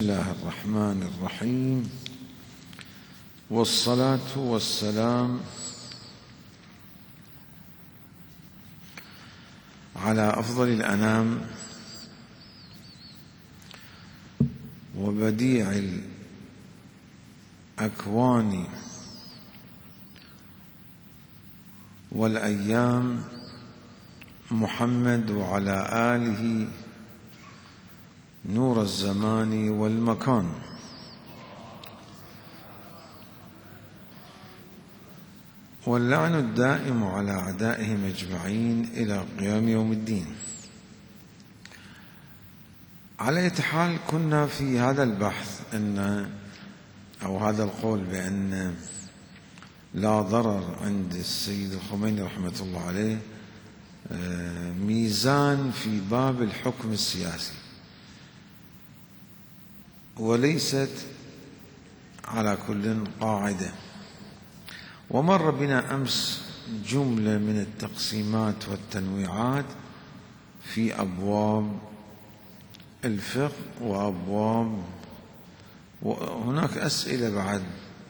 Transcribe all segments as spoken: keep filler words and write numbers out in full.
بسم الله الرحمن الرحيم، والصلاة والسلام على أفضل الأنام وبديع الأكوان والأيام محمد وعلى آله نور الزمان والمكان. واللعن الدائم على أعدائهم أجمعين إلى قيام يوم الدين. على أي حال، كنا في هذا البحث أن أو هذا القول بأن لا ضرر عند السيد الخميني رحمة الله عليه ميزان في باب الحكم السياسي، وليست على كل قاعدة. ومر بنا أمس جملة من التقسيمات والتنويعات في أبواب الفقه وأبواب، وهناك أسئلة بعد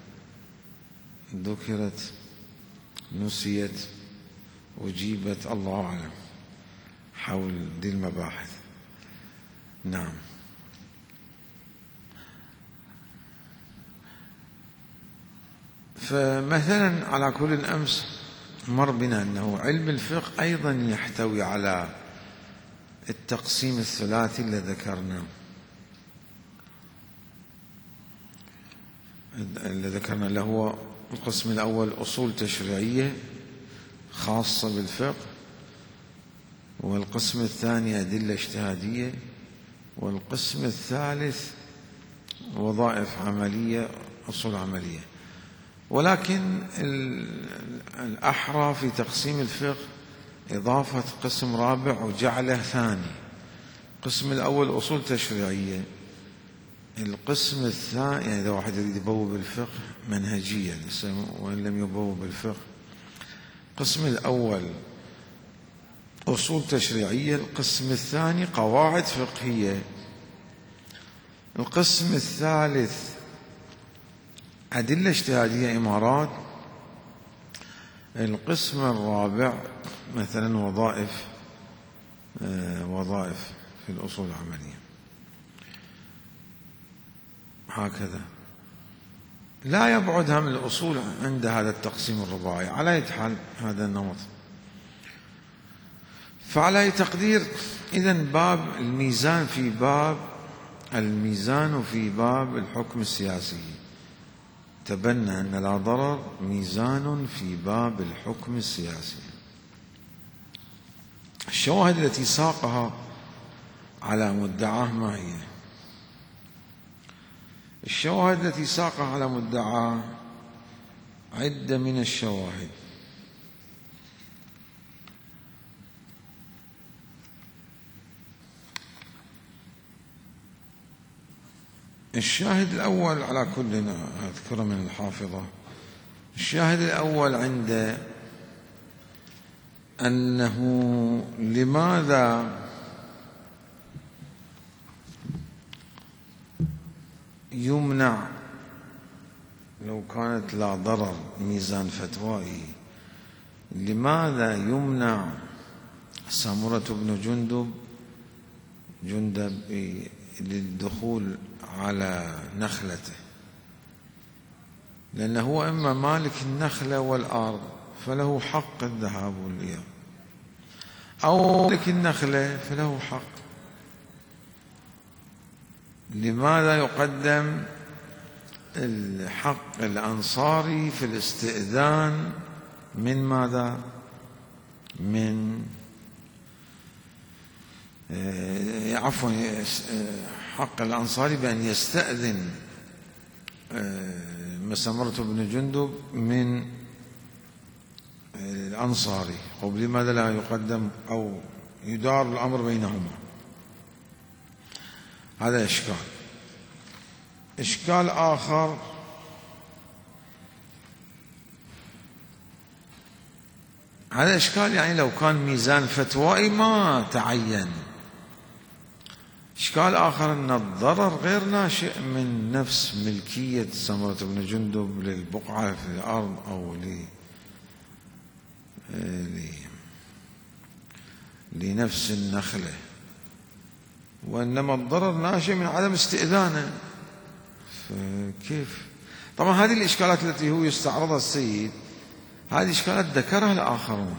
ذكرت نسيت وجيبت الله أعلم حول دي المباحث. نعم. فمثلا على كل الأمس مر بنا أنه علم الفقه أيضا يحتوي على التقسيم الثلاثي اللي ذكرناه اللي ذكرنا له هو القسم الأول أصول تشريعية خاصة بالفقه، والقسم الثاني أدلة اجتهادية، والقسم الثالث وظائف عملية أصول عملية. ولكن الأحرى في تقسيم الفقه إضافة قسم رابع وجعله ثاني. القسم الأول أصول تشريعية، القسم الثاني يعني إذا واحد يريد يبوب الفقه منهجيا وإن لم يبوب الفقه. القسم الأول أصول تشريعية، القسم الثاني قواعد فقهية، القسم الثالث أدلة اجتهادية إمارات، القسم الرابع مثلا وظائف آه وظائف في الأصول العملية. هكذا لا يبعد هم الأصول عند هذا التقسيم الرباعي على أي حال هذا النمط. فعلى أي تقدير إذن باب الميزان في باب الميزان في باب الحكم السياسي تبنى أن لا ضرر ميزان في باب الحكم السياسي. الشواهد التي ساقها على مدعاه ما هي؟ الشواهد التي ساقها على مدعاه عدة من الشواهد. الشاهد الأول على كلنا أذكر من الحافظة. الشاهد الأول عند أنه لماذا يمنع لو كانت لا ضرر ميزان فتوائي، لماذا يمنع سامرة بن جندب جندب للدخول على نخلته؟ لأنه هو إما مالك النخلة والأرض فله حق الذهاب والإياب، أو مالك النخلة فله حق. لماذا يقدم الحق الأنصاري في الاستئذان من ماذا؟ من آه عفوا حق الأنصاري بأن يستأذن سامرة بن جندب من الأنصاري، أو لماذا لا يقدم أو يدار الأمر بينهما؟ هذا إشكال. إشكال آخر هذا إشكال يعني لو كان ميزان فتوائي ما تعين. إشكال آخر أن الضرر غير ناشئ من نفس ملكية سمرة بن جندب للبقعة في الأرض أو ل... لنفس النخلة، وإنما الضرر ناشئ من عدم استئذانه. فكيف؟ طبعا هذه الإشكالات التي هو يستعرضها السيد، هذه إشكالات ذكرها الآخرون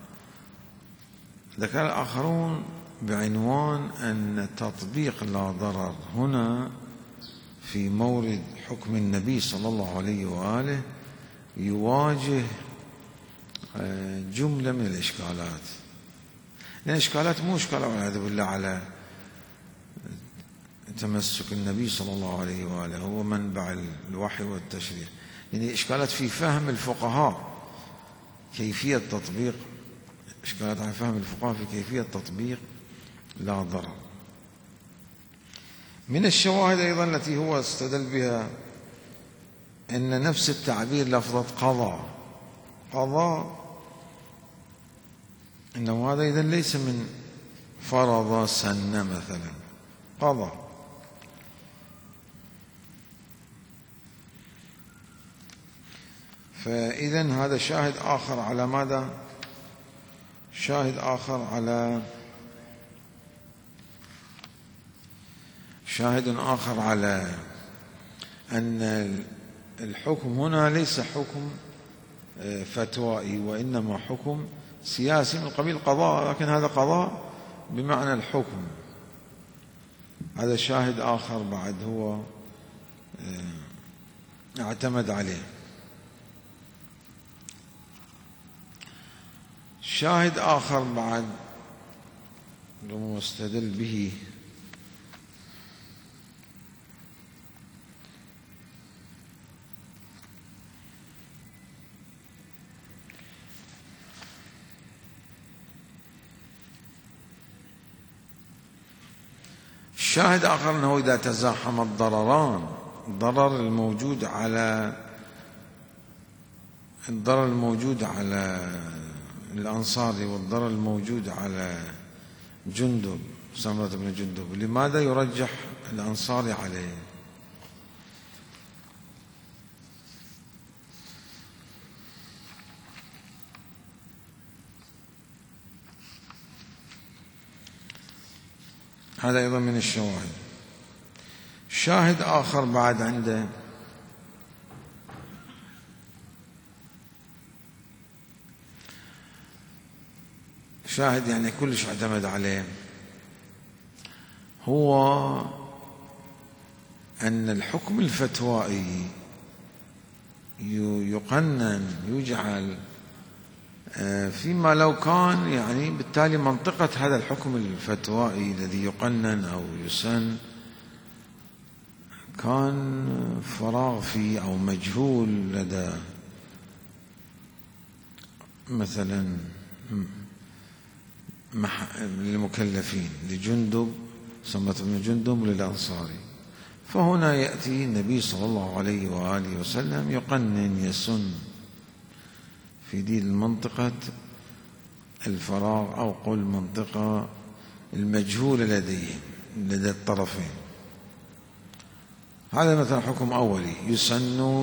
ذكر الآخرون بعنوان أن تطبيق لا ضرر هنا في مورد حكم النبي صلى الله عليه وآله يواجه جملة من الإشكالات. لأن الإشكالات مو إشكالات والعياذ بالله على تمسك النبي صلى الله عليه وآله هو منبع الوحي والتشريع، يعني إشكالات في فهم الفقهاء كيفية تطبيق إشكالات على فهم الفقهاء في كيفية تطبيق لا ضرر. من الشواهد أيضا التي هو استدل بها أن نفس التعبير لفظة قضاء قضاء إنه هذا إذن ليس من فرض سن مثلا، قضى. فإذن هذا شاهد آخر على ماذا؟ شاهد آخر على شاهد آخر على أن الحكم هنا ليس حكم فتوائي وإنما حكم سياسي من قبيل قضاء، لكن هذا قضاء بمعنى الحكم. هذا شاهد آخر بعد هو اعتمد عليه. شاهد آخر بعد لو استدل به شاهد آخر أنه إذا تزاحم الضرران، الضرر الموجود على الضرر الموجود على الأنصاري والضرر الموجود على جندب سمرة بن جندب، لماذا يرجح الأنصاري عليه؟ هذا أيضا من الشواهد. شاهد آخر بعد عنده شاهد يعني كلش اعتمد عليه، هو أن الحكم الفتوائي يقنن يجعل فيما لو كان يعني بالتالي منطقة هذا الحكم الفتوائي الذي يقنن أو يسن كان فراغ فيه أو مجهول لدى مثلا للمكلفين لجندب سمرة بن جندب للأنصاري، فهنا يأتي النبي صلى الله عليه وآله وسلم يقنن يسن في دي المنطقة الفراغ أو قل منطقة المجهولة لديهم لدى الطرفين. هذا مثلا حكم أولي يسن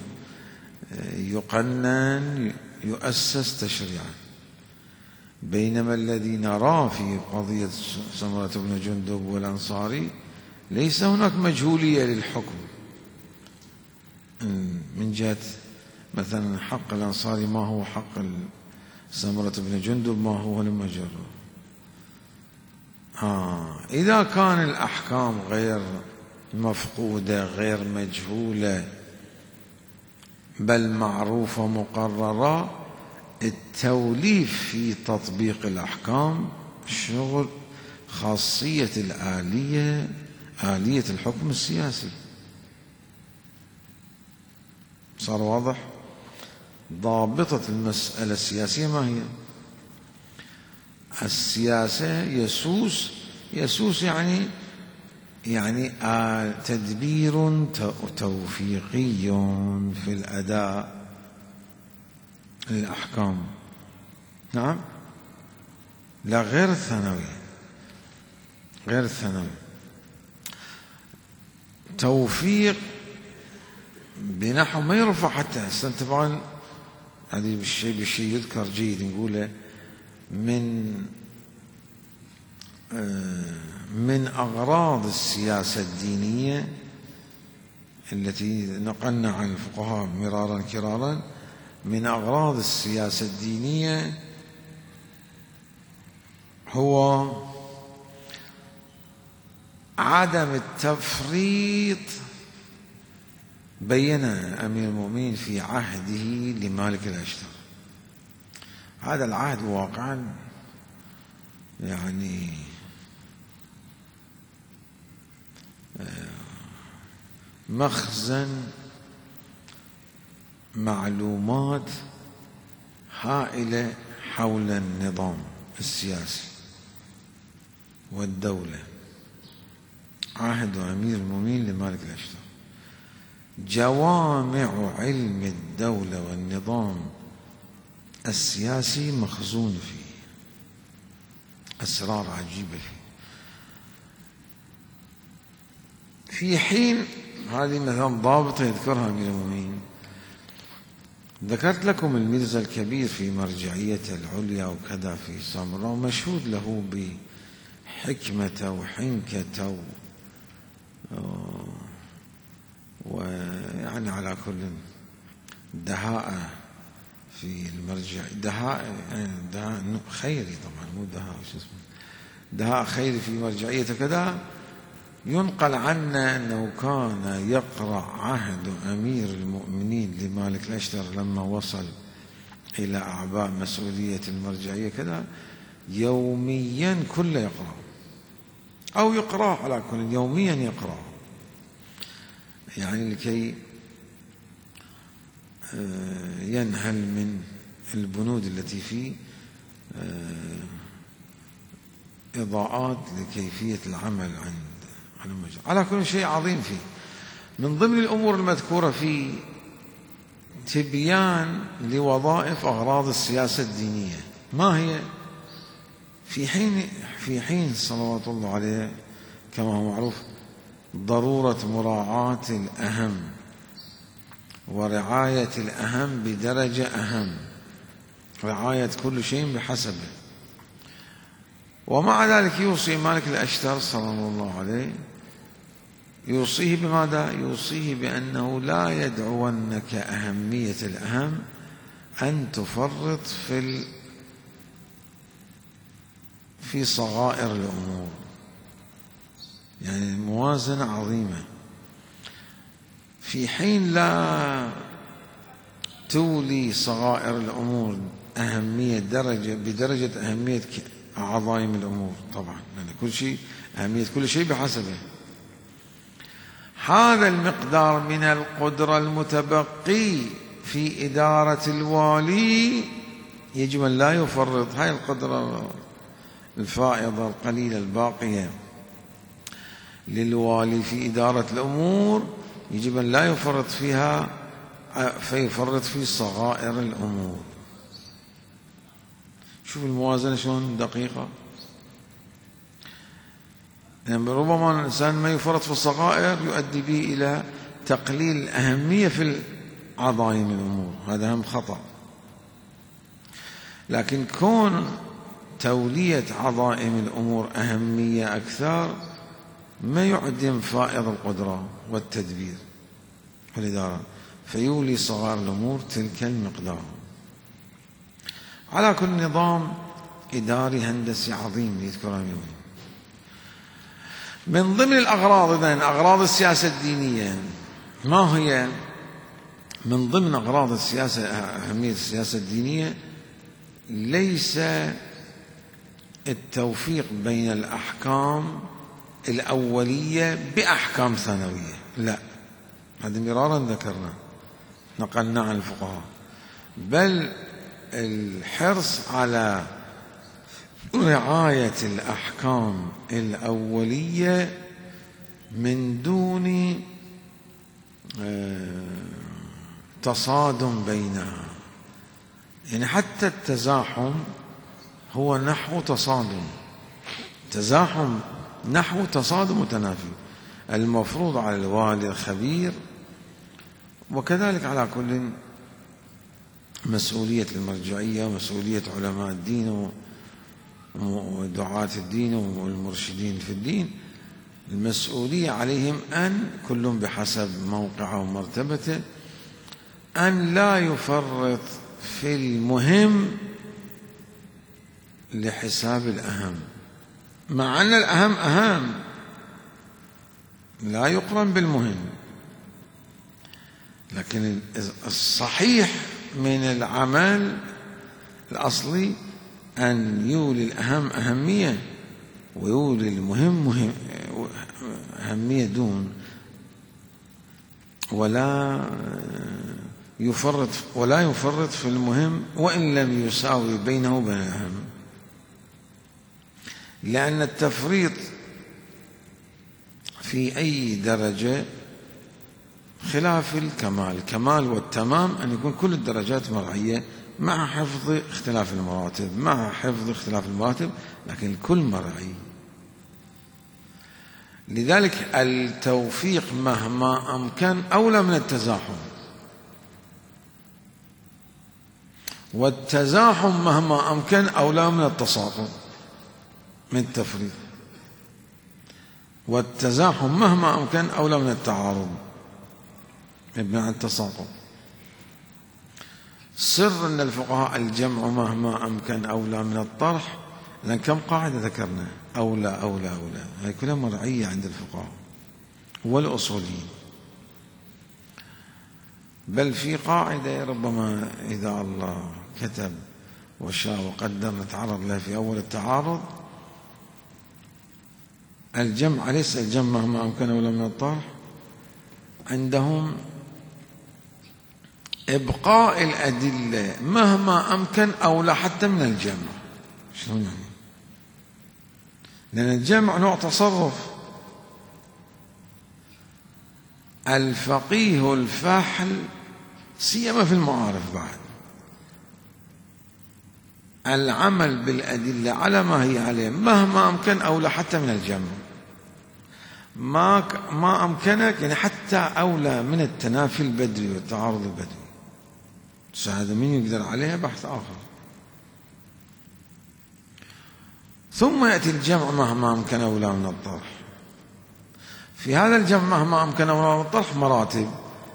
يقنن يؤسس تشريعا، بينما الذي نراه في قضية سمرة بن جندب والأنصاري ليس هناك مجهولية للحكم من جهة مثلا حق الأنصاري ما هو حق سمرة بن جندب ما هو لما جره. آه إذا كان الأحكام غير مفقودة غير مجهولة بل معروفة مقررة، التوليف في تطبيق الأحكام شغل خاصية الآلية آلية الحكم السياسي. صار واضح؟ ضابطة المسألة السياسية ما هي؟ السياسة يسوس يسوس يعني يعني تدبير توفيقي في الأداء للأحكام. نعم، لا غير الثانوي غير الثانوي توفيق بنحو ما يرفع حتى هسه طبعا هذه بالشيء بالشيء يذكر جيد نقوله من من أغراض السياسة الدينية التي نقلنا عن الفقهاء مرارا كرارا، من أغراض السياسة الدينية هو عدم التفريط. بين أمير المؤمنين في عهده لمالك الأشتر، هذا العهد واقعا يعني مخزن معلومات هائلة حول النظام السياسي والدولة. عهد أمير المؤمنين لمالك الأشتر جوامع علم الدولة والنظام السياسي مخزون فيه، أسرار عجيبة فيه. في حين هذه مثلا ضابطة يذكرها أمير المؤمنين، ذكرت لكم الميرزا الكبير في مرجعيته العليا وكذا في سامراء، ومشهود له بحكمته وحنكته ويعني على كل دهاء في المرجع، دهاء يعني دهاء خيري طبعا مو دهاء شو اسمه دهاء خيري في مرجعيته كذا. ينقل عنا أنه كان يقرأ عهد أمير المؤمنين لمالك الأشتر لما وصل إلى أعباء مسؤولية المرجعية كذا يوميا كله يقرأ أو يقرأ على كل يوميا يقرأ، يعني لكي ينهل من البنود التي فيه إضاءات لكيفية العمل عند المجال. على كل شيء عظيم فيه. من ضمن الأمور المذكورة فيه تبيان لوظائف أغراض السياسة الدينية. ما هي؟ في حين في حين صلوات الله عليه كما هو معروف ضرورة مراعاة الأهم ورعاية الأهم بدرجة أهم، رعاية كل شيء بحسبه. ومع ذلك يوصي مالك الأشتر صلى الله عليه، يوصيه بماذا؟ يوصيه بأنه لا يدعونك أهمية الأهم أن تفرط في ال... في صغائر الأمور، يعني موازنة عظيمة. في حين لا تولي صغائر الأمور أهمية درجة بدرجة أهمية عظائم الأمور طبعا، يعني كل شيء أهمية كل شيء بحسبه. هذا المقدار من القدرة المتبقي في إدارة الوالي يجب أن لا يفرط. هاي القدرة الفائضة القليلة الباقية للوالي في إدارة الأمور يجب أن لا يفرط فيها فيفرط في صغائر الأمور. شوف الموازنة شلون دقيقة. يعني ربما الإنسان ما يفرط في الصغائر يؤدي به إلى تقليل الأهمية في عظائم الأمور، هذا هم خطأ. لكن كون تولية عظائم الأمور أهمية أكثر ما يعدم فائض القدرة والتدبير والإدارة، فيولي صغار الأمور تلك المقدار. على كل نظام إداري هندسي عظيم يذكره اليوم. من ضمن الأغراض إذن أغراض السياسة الدينية ما هي؟ من ضمن أغراض السياسة أهمية السياسة الدينية ليس التوفيق بين الأحكام الأولية بأحكام ثانوية، لا، هذا مرارا ذكرنا نقلنا عن الفقهاء، بل الحرص على رعاية الأحكام الأولية من دون تصادم بينها. يعني حتى التزاحم هو نحو تصادم، تزاحم نحو تصادم وتنافي. المفروض على الوالي الخبير، وكذلك على كل مسؤولية المرجعية ومسؤولية علماء الدين ودعاة الدين والمرشدين في الدين. المسؤولية عليهم أن كلهم بحسب موقعه ومرتبته أن لا يفرط في المهم لحساب الأهم، مع أن الأهم أهم لا يقرن بالمهم، لكن الصحيح من العمل الأصلي أن يولي الأهم أهمية ويولي المهم مهم أهمية دون، ولا يفرط ولا يفرط في المهم وإن لم يساوي بينه وبين الأهم، لأن التفريط في أي درجة خلاف الكمال. الكمال والتمام أن يكون كل الدرجات مرعية مع حفظ اختلاف المراتب مع حفظ اختلاف المراتب لكن الكل مرعي. لذلك التوفيق مهما أمكن أولى من التزاحم، والتزاحم مهما أمكن أولى من التساقط من التفريط، والتزاحم مهما أمكن أولى من التعارض يبنى عن التساقط. سر أن الفقهاء الجمع مهما أمكن أولى من الطرح، لأن كم قاعدة ذكرنا؟ أولى أولى أولى، هذه كلها مرعية عند الفقهاء والأصوليين. بل في قاعدة ربما إذا الله كتب وشاء وقدر نتعرض لها في أول التعارض: الجمع ليس الجمع مهما أمكن أولى من الطرح. عندهم إبقاء الأدلة مهما أمكن أولى حتى من الجمع. شلون يعني؟ لأن الجمع نوع تصرف. الفقيه الفاحل سيما في المعارف بعد العمل بالأدلة على ما هي عليه مهما أمكن أولى حتى من الجمع. ما ما أمكنك يعني حتى أولى من التنافي البدري والتعارض البدري. هذا من يقدر عليها بحث آخر. ثم يأتي الجمع مهما أمكن أولى من الطرح. في هذا الجمع مهما أمكن أولى من الطرح مراتب: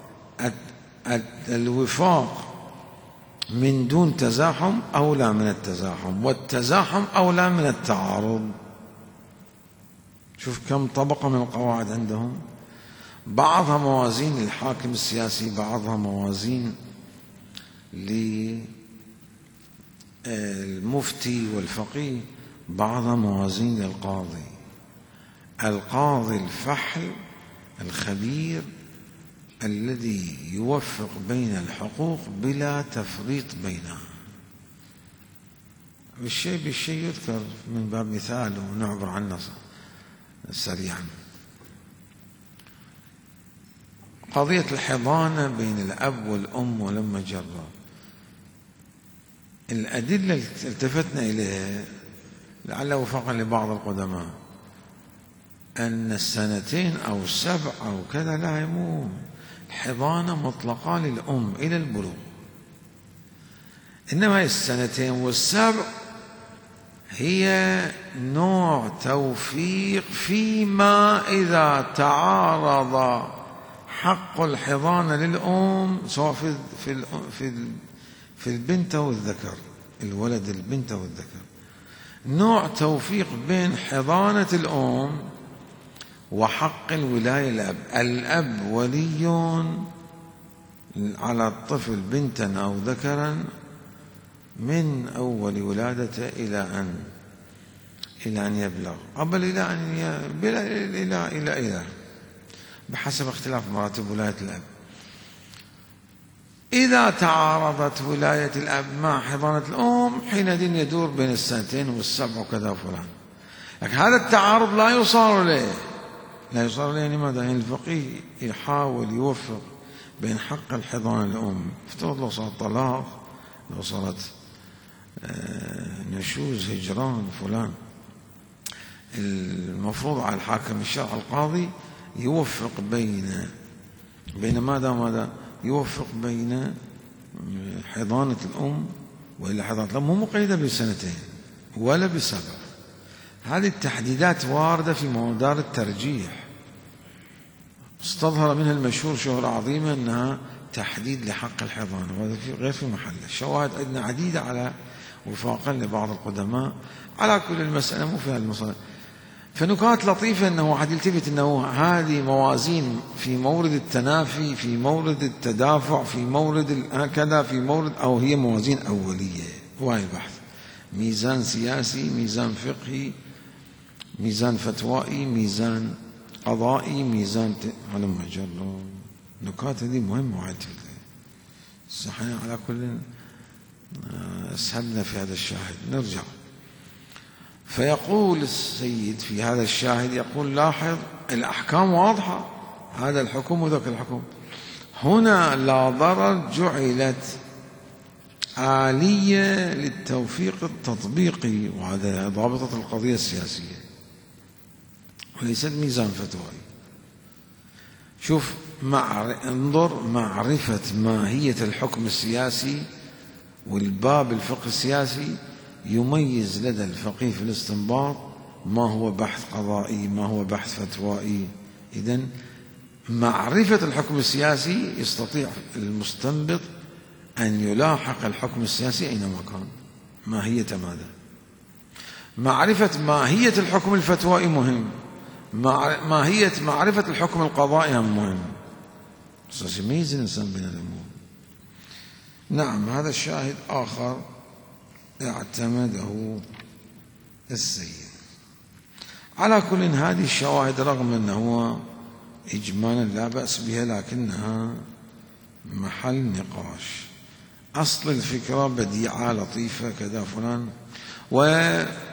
الوفاق من دون تزاحم أولى من التزاحم، والتزاحم أولى من التعارض. شوف كم طبقة من القواعد عندهم، بعضها موازين للحاكم السياسي، بعضها موازين للمفتي والفقيه، بعضها موازين للقاضي. القاضي الفحل الخبير الذي يوفق بين الحقوق بلا تفريط بينها. بالشيء بالشيء يذكر من باب مثال ونعبر عنه سريعا. قضية الحضانة بين الأب والأم ولما جرى، الأدلة التفتنا إليها لعل وفقا لبعض القدماء أن السنتين أو السبع أو كذا لا يموت، الحضانة مطلقة للأم إلى البلوغ، إنما السنتين والسبع هي نوع توفيق فيما إذا تعارض حق الحضانة للأم سواء في في في في البنت أو الذكر، الولد البنت أو الذكر، نوع توفيق بين حضانة الأم وحق الولاية الأب. الأب ولي على الطفل بنتا أو ذكرا من أول ولادته إلى أن إلى أن يبلغ، قبل إلى أن بلا إلى إلى إلى بحسب اختلاف مراتب ولاية الأب. إذا تعارضت ولاية الأب مع حضانة الأم حينئذ يدور بين السنتين والسبع وكذا فلان. لكن هذا التعارض لا يصار له، لا يصار له لماذا؟ يعني الفقيه يحاول يوفق بين حق الحضانة الأم. افترض لو صار طلاق، لو صارت نشوز هجران فلان، المفروض على الحاكم الشرع القاضي يوفق بين بين ماذا ماذا يوفق بين حضانة الأم، وإلا حضانة الأم مو مقيدة بسنتين ولا بسبع. هذه التحديدات واردة في مدار الترجيح، استظهر منها المشهور شهرة عظيمة أنها تحديد لحق الحضانة، وهذا غير في محله. الشواهد عندنا عديدة على وفاقا لبعض القدماء على كل المسألة مو في هالمصادر. فنكات لطيفة أنه واحد يلتفت أنه هذه موازين في مورد التنافي، في مورد التدافع، في مورد هكذا، في مورد، أو هي موازين أولية. هو البحث ميزان سياسي، ميزان فقهي، ميزان فتوائي، ميزان قضائي، ميزان ت... على ما جرى النكات هذه مهمة واحد صحيح. على كل اسهلنا في هذا الشاهد. نرجع. فيقول السيد في هذا الشاهد، يقول لاحظ الأحكام واضحة، هذا الحكم وذاك الحكم. هنا لا ضرر جعلت آلية للتوفيق التطبيقي، وهذا ضابطة القضية السياسية وليست ميزان فتوائي. شوف مع... انظر معرفة ماهية الحكم السياسي والباب الفقه السياسي يميز لدى الفقيه في الاستنباط ما هو بحث قضائي، ما هو بحث فتوائي. إذن معرفة الحكم السياسي يستطيع المستنبط أن يلاحق الحكم السياسي أينما كان. ماهية ماذا؟ معرفة ماهية الحكم الفتوائي مهم، ماهية معرفة الحكم القضائي هم مهم. يميز الإنسان بين الأمور. نعم، هذا الشاهد آخر اعتمده السيد. على كل هذه الشواهد رغم أنه إجمالا لا بأس بها لكنها محل نقاش. أصل الفكرة بديعة لطيفة كذا فلان، و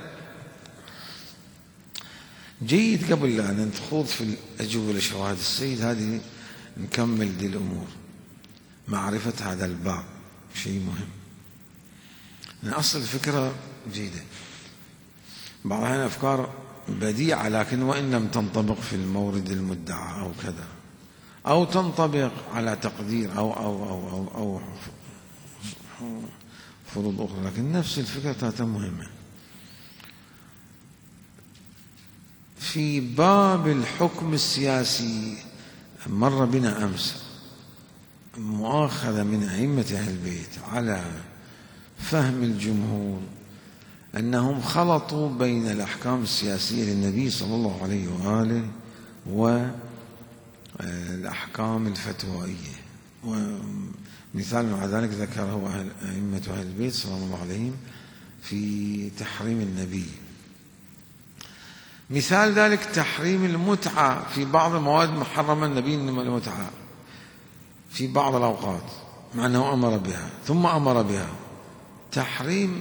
جيد قبل أن نخوض في الأجوبة لشواهد السيد هذه نكمل دي الأمور. معرفة هذا الباب شيء مهم. من أصل الفكرة جيدة، بعض الأحيان أفكار بديعة لكن وإن لم تنطبق في المورد المدعى أو كذا، أو تنطبق على تقدير أو أو أو أو, أو فروض أخرى، لكن نفس الفكرة تاتا مهمة. في باب الحكم السياسي مر بنا أمس مؤاخذة من أئمة أهل البيت على فهم الجمهور أنهم خلطوا بين الأحكام السياسية للنبي صلى الله عليه وآله والأحكام الفتوائية. ومثال على ذلك ذكره أئمة أهل البيت صلى الله عليهم في تحريم النبي. مثال ذلك تحريم المتعة في بعض المواد محرمة النبي المتعة في بعض الأوقات مع أنه أمر بها ثم أمر بها. تحريم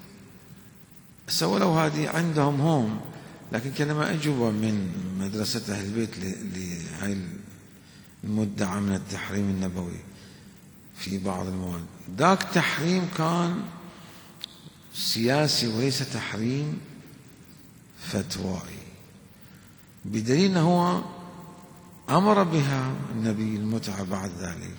سولوا هذه عندهم هم، لكن كلمة أجوبة من مدرسة أهل البيت لهذه المدعى من التحريم النبوي في بعض المواد. ذاك تحريم كان سياسي وليس تحريم فتوائي، بدليل أنه هو أمر بها النبي المتعة بعد ذلك،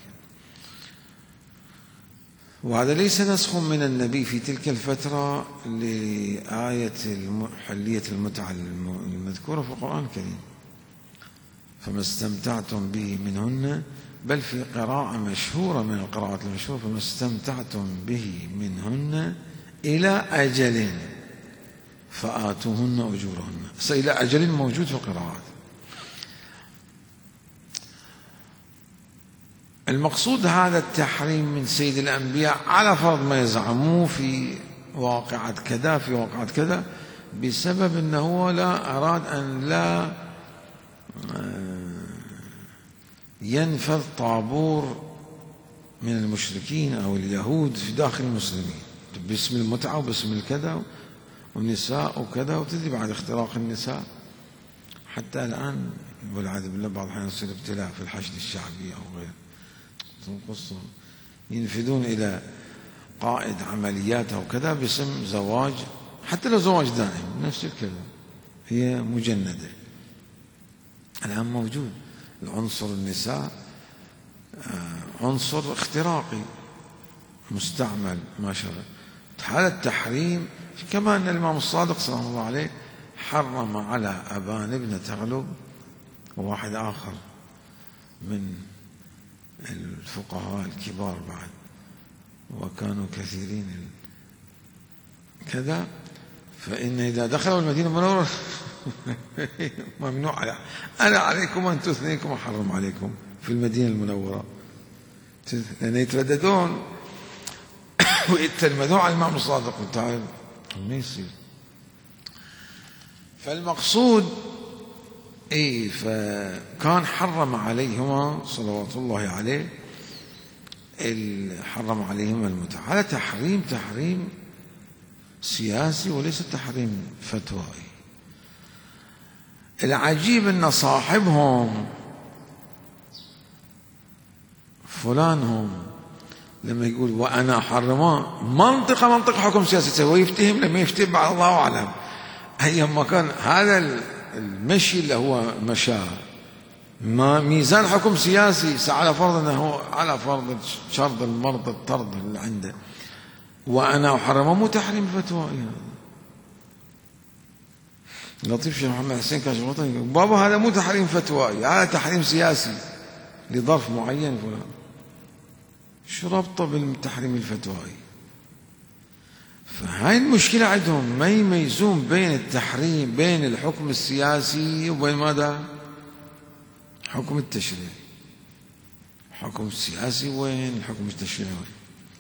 وهذا ليس نسخ من النبي في تلك الفترة لآية حلية المتعة المذكورة في القرآن الكريم. فما استمتعتم به منهن، بل في قراءة مشهورة من القراءات المشهورة فما استمتعتم به منهن إلى أجل فآتوهن أجورهن. إلى أجل موجود في القراءات. المقصود هذا التحريم من سيد الأنبياء على فرض ما يزعموه في واقعة كذا في واقعة كذا، بسبب أنه لا أراد أن لا ينفذ طابور من المشركين أو اليهود في داخل المسلمين باسم المتعة وباسم الكذا والنساء وكذا، وتدري بعد اختراق النساء حتى الآن والعياذ بالله بعض الأحيان يصير ابتلاء في الحشد الشعبي أو غيره، قصة ينفذون إلى قائد عمليات أو كذا باسم زواج، حتى لو زواج دائم نفس الكلام، هي مجندة. الآن موجود العنصر النساء عنصر اختراقي مستعمل ما شاء الله. حالة تحريم، كما أن الإمام الصادق سلام الله عليه حرم على أبان بن تغلب وواحد آخر من الفقهاء الكبار بعد، وكانوا كثيرين كذا، فإن إذا دخلوا المدينة المنورة ممنوع على أنا عليكم أن تثنيكم وحرم عليكم في المدينة المنورة، لأن يترددون ويتلمذون على الإمام الصادق وتعالى ما يصير. فالمقصود إيه، فكان حرم عليهما صلوات الله عليه، حرم عليهما المتعة على تحريم تحريم سياسي وليس تحريم فتوائي. العجيب أن صاحبهم فلان هم لما يقول وأنا حرمه منطقة منطقة حكم سياسي، هو يفتهم لما يفتهم بعد الله أعلم. أيما كان هذا المشي اللي هو مشاه ما ميزان حكم سياسي، على فرض أنه على فرض شرط المرض الطرد اللي عنده، وأنا أحرمه مو تحريم فتوائي. لطيف شيخ محمد حسين كاشف الوطن يقول بابا هذا مو تحريم فتوائي، هذا تحريم سياسي لظرف معين فلان. شو ربطه بالتحريم الفتوائي؟ فهاي المشكلة عندهم، ما يميزون بين التحريم بين الحكم السياسي وبين ماذا؟ حكم التشريع. حكم السياسي وين؟ الحكم التشريعي وين؟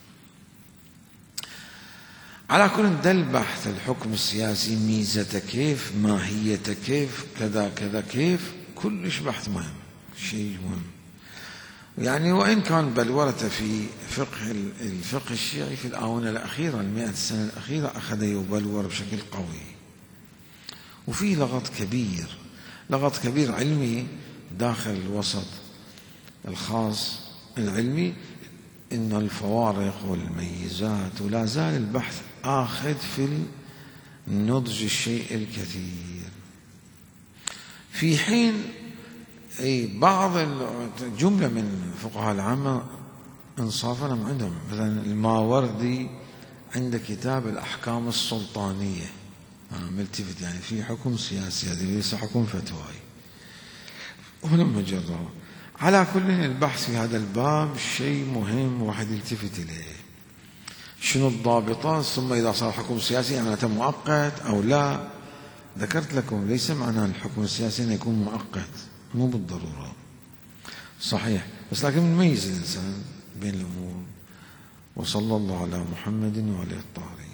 على كل ده البحث. الحكم السياسي ميزته كيف، ماهيته كيف، كذا كذا كيف، كلش بحث مهم، شيء مهم. يعني وإن كان بلورته في فقه الفقه الشيعي في الآونة الأخيرة المئة السنة الأخيرة أخذ يبلور بشكل قوي، وفي لغط كبير لغط كبير علمي داخل الوسط الخاص العلمي، إن الفوارق والميزات، ولا زال البحث آخذ في النضج الشيء الكثير، في حين أي بعض جملة من فقهاء العامة انصافا من عندهم. مثلا الماوردي عنده كتاب الأحكام السلطانية ملتفت، يعني في حكم سياسي، هذا ليس حكم فتوائي، ولما جربه. على كل البحث في هذا الباب شيء مهم واحد يلتفت إليه، شنو الضابطات، ثم إذا صار حكم سياسي معناته مؤقت أو لا. ذكرت لكم ليس معنى الحكم السياسي أن يكون مؤقت، مو بالضرورة صحيح، بس لكن نميز الإنسان بين الأمور. وصلى الله على محمد وعلى الطاهرين.